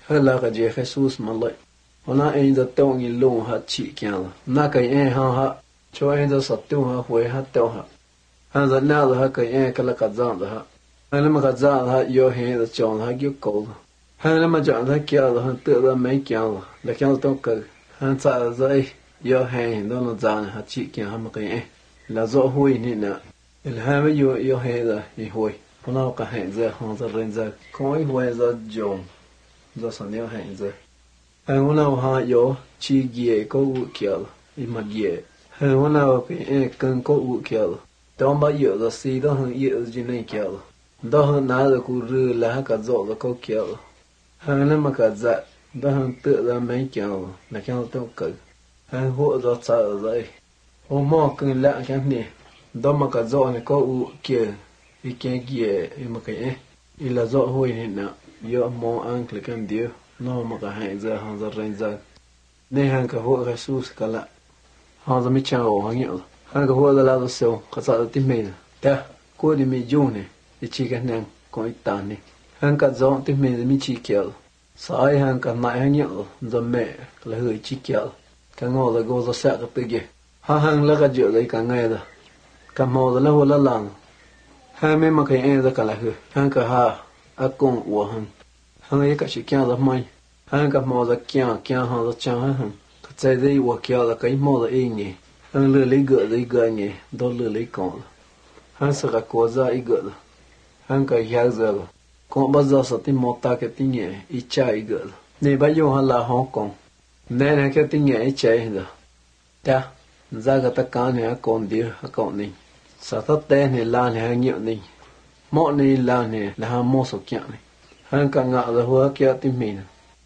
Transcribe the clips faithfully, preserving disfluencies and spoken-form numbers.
hơi là cái gì Jesus mà lại hôm nay anh giờ tao nghĩ luôn hạt chỉ kia là na cái em ha ha cho anh giờ sát tiêu ha huệ hạt tao ha hắn giờ nào là cái em cái là cái dạng là ha hắn là mà cái dạng ha yêu hết là chọn ha yêu cầu hắn là mà chọn ha kia là hắn tự là mấy kia là là kia là tao cái hắn sai là vậy yêu hết đó là dạng hạt chỉ kia ha mà cái em là do huệ nè nè là hai mươi yêu yêu hết là yêu huệ hôm nay cái hẹn giờ hắn giờ lên giờ coi huệ giờ chọn giờ sản yêu hẹn giờ hắn hôm nào ha yêu chỉ ghé có u kia là im mà ghé hắn hôm nào cái em cần có u kia là tao mà yêu là xí đó hắn yêu gì này kia là đó hắn nói là cứ rư là cái rõ là có kia là hắn là mà cái dạ đó hắn tự là mấy kia là là kia là tao cần hắn hộ rõ sợ rồi hôm mò cần lạ cái này đó mà cái rõ này có u kia ý kiến ghé im mà cái em ý là rõ hồi này nè yêu mò ăn cái cái điều nó mà cái hẹn giờ hàng giờ rèn giờ nên hàng cái hộ cái su cái lạ hàng giờ mới chào hàng nhiều hàng cái hộ là lao sâu cái sao tìm mình ta cô đi mình dùng này để chỉ cái năng có ít tàn này hàng cái gió tìm mình mình chỉ kéo sai hàng cái nại hàng nhiều giờ mẹ là hơi chỉ kéo cái ngô là gô ra sẹt cái tự hàng hàng là cái chuyện đấy cả ngày rồi cái mò là hồ là làng hàng mấy mà cái em ra cả là hơi hàng cái ha à cùng của hàng hàng ấy cái chuyện kia là mai hàng cái mò là kia kia hàng là chăng hàng cái trái đấy của kia là cái mò là yên nhỉ hàng lừa lấy gỡ lấy gỡ nhỉ đó lừa lấy con hàng sợ cái cố ra ý gỡ hàng cái hiểu giờ con bao giờ sợ tìm một ta cái tiếng nhỉ ít chạy ý gỡ này bây giờ hàng là Hong Kong này này cái tiếng nhỉ ít chạy rồi ta ra cái tất cả này con đi con này sợ tất tên này là này hàng nhiều này mọi này là này là hàng mua số kiện này hàng cả ngã là hoa kia tìm mình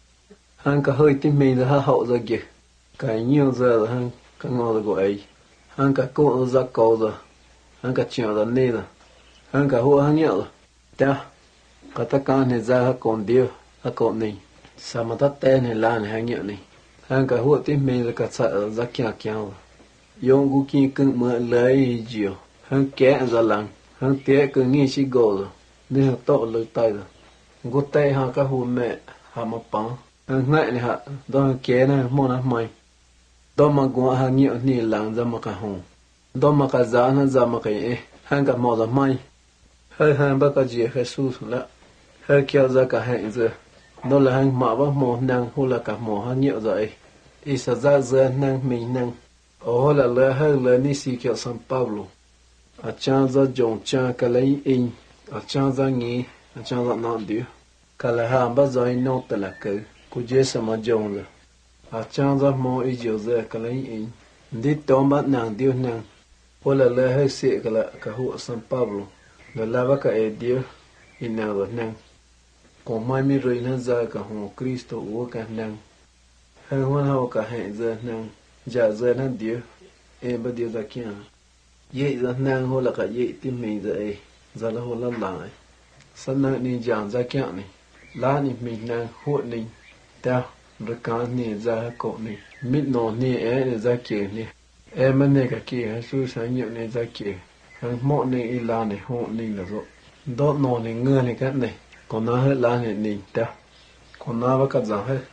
hàng cả hơi tìm mình là hậu rồi kìa cái nhiều giờ là hàng cả ngõ là của ấy hàng cả cô ra cầu rồi hàng cả chuyện là nè rồi hàng cả hoa hàng nhiều rồi ta cả tất cả này ra còn điều là còn này sao mà tất tên này là này hàng nhiều này hàng cả hoa tìm mình là cả sợ ra kia kia rồi dùng cú kia cưng mượn lấy chiều hàng kẻ ra lăng hàng té cứ nghĩ chỉ gồ rồi nên hàng to lời tay rồi gút tay hàng cả hồ mẹ hàng mà bắn hàng ngại này hả đó hàng kẻ này mua nó mày đó mà gua hàng nhiều nì lăng ra mà cả hồng đó mà cả giá nó ra mà cái hàng cả mò ra mày hơi hàng bác cái gì hơi su là hơi kéo ra cả hẹn rồi đó là hàng mỏ bác mò năng hoặc là cả mò hàng nhiều rồi ý sẽ ra giờ năng mình năng ồ là lỡ hơi lỡ ní xì kéo São Paulo ở trang ra dòng trang cái lấy in ở trang ra nghĩ ở trang ra non điều cái là hàng bác rồi nốt là cứ cứ dễ sao mà dòng rồi ở trang ra mò ý chiều giờ cái lấy in đi tóm bắt nàng điều nàng hoặc là lỡ hơi xị cái là cái hộ São Paulo là là bác cái điều in nào rồi nàng còn mai mi rồi nó ra cái hồ Cristo của cái nàng hay hoàn hảo cả hẹn giờ nàng giờ giờ nó điều em bắt điều ra kia vậy giờ nàng hoặc là cái vậy tìm mình rồi giờ là hoặc là lại sau này đi giảng ra kia này lá này mình nàng hộ này ta rồi cả này ra cổ này mít nọ này em ra kia này em bên này cái kia hay xui sáng nhiều này ra kia hàng mọi này là này hộ này là rồi đó nọ này ngơ này cái này còn nó hết lá này này ta còn nó với cả giảng hết